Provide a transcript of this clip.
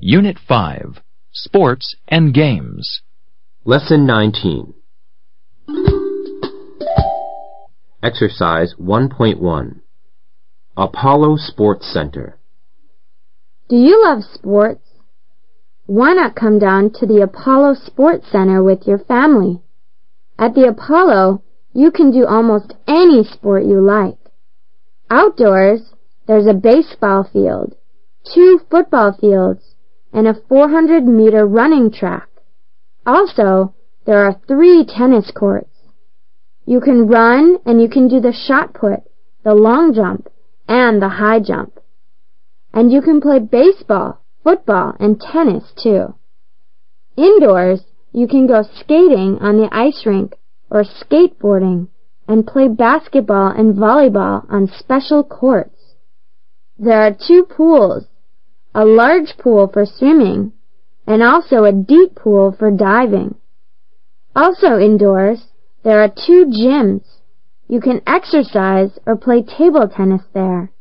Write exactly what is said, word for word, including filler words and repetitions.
Unit five, Sports and Games. Lesson nineteen. Exercise one point one. Apollo Sports Center. Do you love sports? Why not come down to the Apollo Sports Center with your family? At the Apollo, you can do almost any sport you like. Outdoors, there's a baseball field, two football fields, and a four hundred meter running track. Also, there are three tennis courts. You can run and you can do the shot put, the long jump, and the high jump. And you can play baseball, football, and tennis too. Indoors, you can go skating on the ice rink or skateboarding and play basketball and volleyball on special courts. There are two pools, a large pool for swimming and also a deep pool for diving. Also indoors, there are two gyms. You can exercise or play table tennis there.